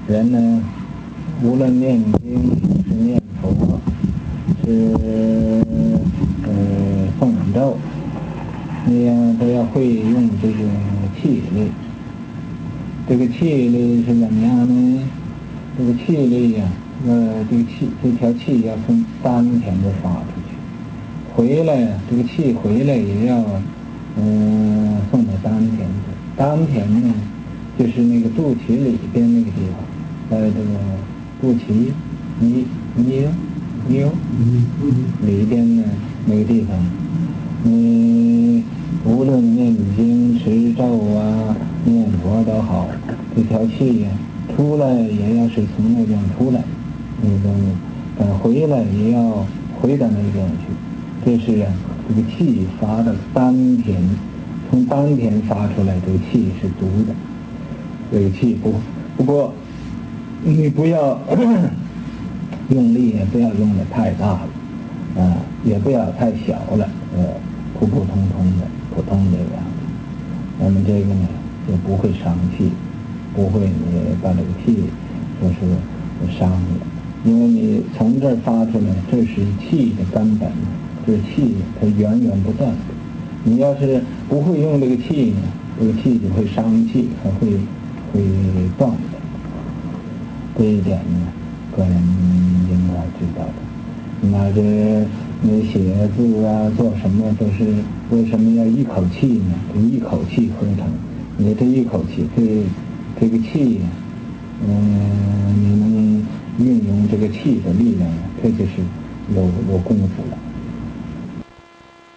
人呢，无论念经是念佛，是诵咒，你呀都要会用这个气力。这个气力是怎么样呢？这个气力呀，这条气要从丹田就发出去，回来呀，这个气回来也要送到丹田去。丹田呢，就是那个肚脐里边那个地方，在这个肚脐นิ้里边呢那个地方，你无论念经持咒啊、念佛都好，这条气呀出来也要是从那边出来，回来也要回到那边去。这是这个气发到丹田，从丹田发出来，这个气是足的。这个气不过你不要用力，也不要用的太大了，也不要太小了，普通的这个样子。那么这个呢，就不会伤气，不会把这个气说是伤了，因为你从这儿发出来，这是气的根本，这气它源源不断。你要是不会用这个气呢，这个气就会伤气，还会断的。这一点呢，个人应该知道的。那这你写字啊，做什么都是为什么要一口气呢？一口气合成，你这一口气，这个气呀，你能运用这个气的力量，这就是有功夫了。